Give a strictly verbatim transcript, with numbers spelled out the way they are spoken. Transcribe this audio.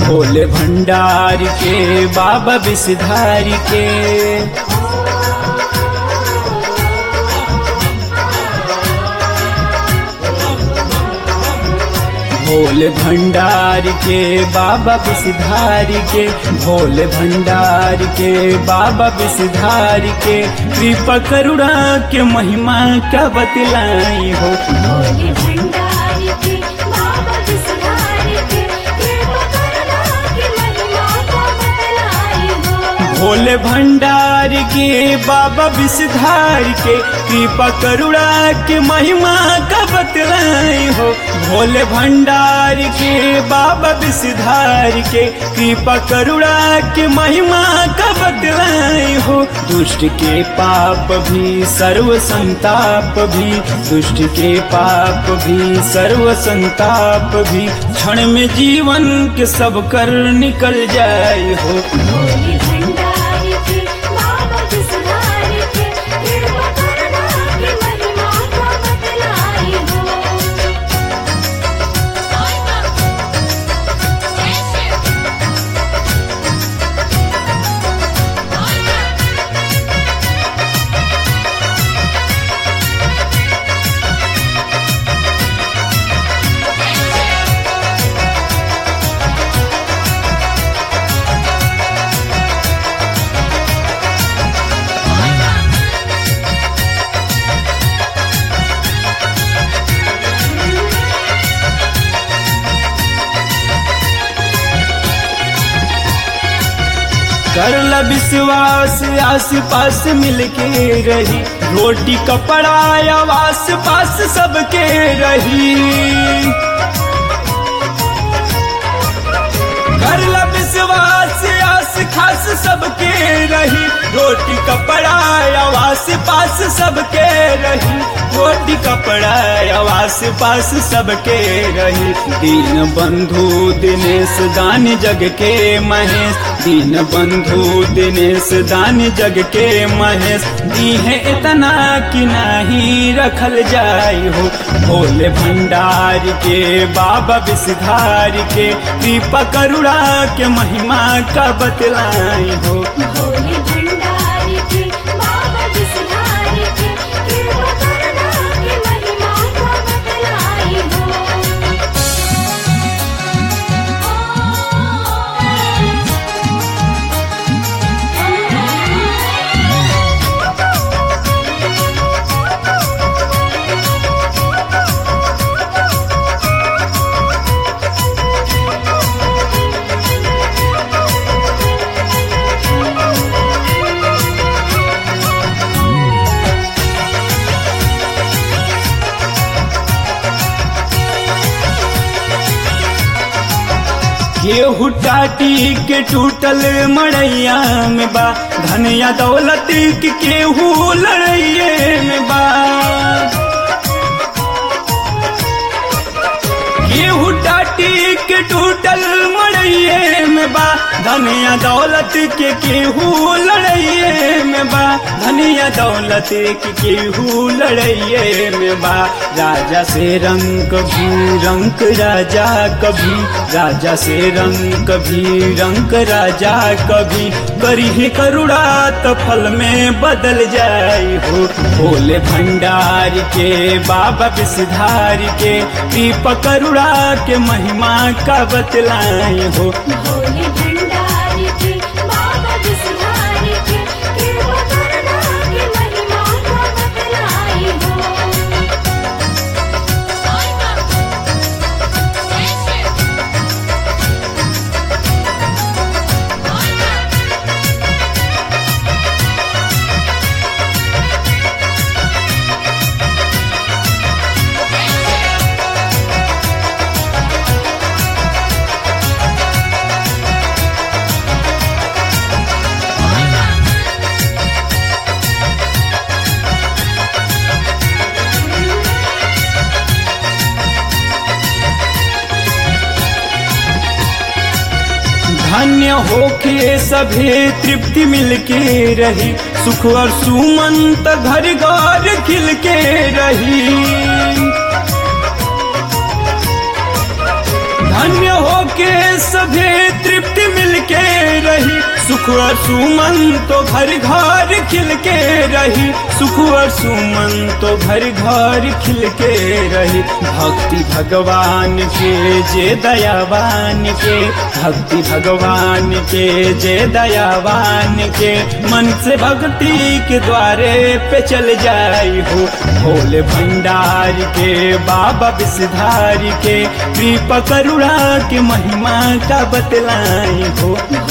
भोले भंडार के बाबा विषधारी के। भोले भंडार के बाबा विषधारी के, भोले भंडार के बाबा विषधारी के, कृपा करुणा के महिमा का बतलाई हो। भोले भंडार के बाबा विषधारी के, कृपा करुणा के महिमा का बतलाई हो। भोले भंडार के बाबा विषधारी के, कृपा करुणा के महिमा का बतलाई हो। भोले भंडार के बाबा विषधारी के, कृपा करुणा के महिमा का बतलाई हो। दुष्ट के पाप भी सर्व संताप भी, दुष्ट के पाप भी सर्व संताप भी, क्षण में जीवन के सब कर निकल जाए हो। भोले भंडार के बाबा विषधारी के, कृपा करुणा के महिमा का बतलाई हो। करला विश्वास आस पास मिलके रही, रोटी कपड़ा आस पास सबके रही। करला विश्वास आस खास सबके रही, रोटी कपड़ा आस पास सबके रही, रोटी कपड़ा आस पास सबके रही। दीन बंधु दिनेश दान जग के महेश, दीन बंधु दिनेश दान जग के महेश, दी है इतना कि नहीं रखल जाय हो। भोले भंडार के बाबा विषधारी के, कृपा करुणा के महिमा का बतलाई हो। भोले भंडार के बाबा विषधारी के, कृपा करुणा के महिमा का बतलाई हो। केहू टाटी के टूटल मड़ैया में बा, धनिया दौलत के केहू लड़ैये में बा। केहू टाटी के टूटल मड़ैये में बा, धनिया दौलत के केहू लड़ैये में बा, धनिया दौलत के केहू लड़ैये में बा। राजा से रंग कभी रंग राजा कभी, राजा से रंग कभी रंग राजा कभी, करी करुणा तो फल में बदल जाए हो। भोले भंडार के बाबा विषधारी के, कृपा करुणा के महिमा का बतलाई हो। भोले भंडार के बाबा विषधारी के, कृपा करुणा के महिमा का बतलाई हो। धन्य होके सभे तृप्ति मिलके रही, सुख और सुमंत घर घर खिलके रही। धन्य होके सभे तृप्ति मिलके रही, सुख और सुमन तो घर घर खिलके रही, सुख और सुमन तो घर घर खिलके रही। भक्ति भगवान के जे दयावान के, भक्ति भगवान के जे दयावान के, मन से भक्ति के द्वारे पे चल जाई हो। भोले भंडार के बाबा विषधारी के, कृपा करुणा के महिमा का बतलाई हो।